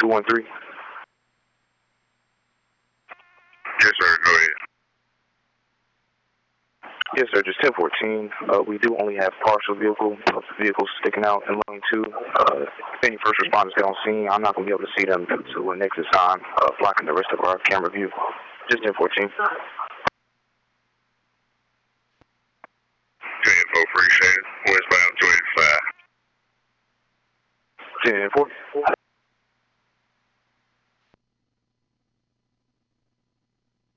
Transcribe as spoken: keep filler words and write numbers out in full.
two one three. Yes, sir. Go ahead. Yes, sir. Just ten fourteen. Uh, we do only have partial vehicle uh, vehicles sticking out in lane two. Uh, if any first responders get on scene, I'm not going to be able to see them due to a nexus sign uh, blocking the rest of our camera view. Just ten fourteen. ten four, appreciate it. Westbound two eighty-five. ten four.